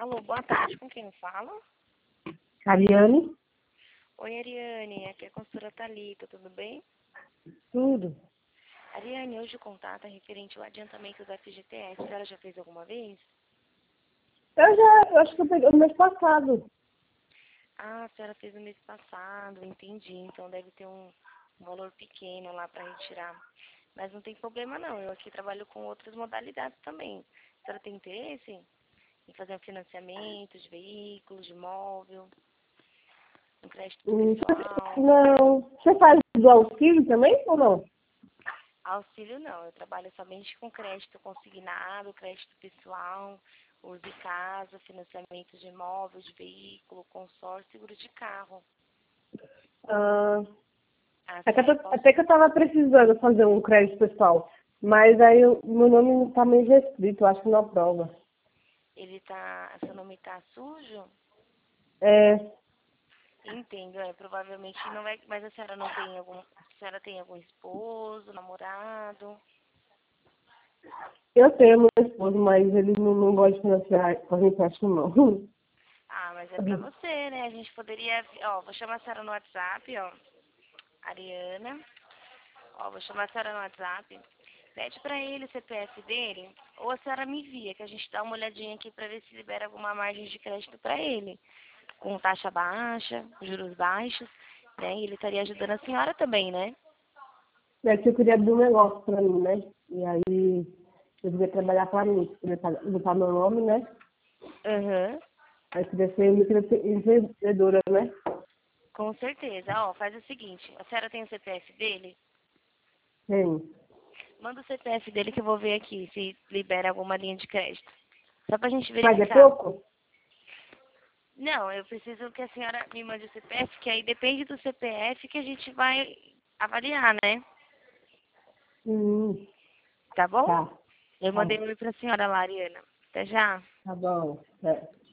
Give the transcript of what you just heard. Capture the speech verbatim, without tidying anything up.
Alô, boa tarde, com quem fala? Ariane? Oi, Ariane, aqui é a consultora Thalita, tudo bem? Tudo. Ariane, hoje o contato é referente ao adiantamento da F G T S. A senhora já fez alguma vez? Eu já, eu acho que eu peguei no mês passado. Ah, a senhora fez no mês passado, entendi. Então deve ter um valor pequeno lá para retirar. Mas não tem problema não, eu aqui trabalho com outras modalidades também. A senhora tem interesse em fazer um financiamento de veículos, de imóvel, um crédito Hum, pessoal? Não. Você faz do auxílio também ou não? Auxílio não, eu trabalho somente com crédito consignado, crédito pessoal, uso de casa, financiamento de imóvel, de veículo, consórcio, seguro de carro. Ah, até, Assim que eu eu- posso. até que eu tava precisando fazer um crédito pessoal. Mas aí o meu nome tá meio restrito, eu acho que não aprova. Ele tá. Seu nome tá sujo? É, Entendo, é, provavelmente não vai. Mas a senhora não tem algum. A senhora tem algum esposo, namorado? eu tenho meu esposo, mas ele não, não gosta de financiar com a gente, acho não. Ah, mas é pra você, né? A gente poderia. Ó, vou chamar a senhora no WhatsApp, ó. Ariana. Ó, vou chamar a senhora no WhatsApp. Pede pra ele o C P F dele, ou a senhora me envia, que a gente dá uma olhadinha aqui pra ver se libera alguma margem de crédito pra ele. Com taxa baixa, juros baixos, né? E ele estaria ajudando a senhora também, né? É que eu queria abrir um negócio pra mim, né? E aí eu devia trabalhar pra mim, queria botar meu nome, né? Aham, Aí queria ser empreendedora, né? com certeza. Ó, faz o seguinte, a senhora tem o C P F dele? Tem. Manda o C P F dele que eu vou ver aqui se libera alguma linha de crédito. Só pra gente Mas é verificar. pouco? Não, eu preciso que a senhora me mande o C P F, que aí depende do C P F que a gente vai avaliar, né? Hum, Tá bom? tá, Eu tá mandei bom. um oi pra senhora lá, Ariana. Até já. Tá bom. É.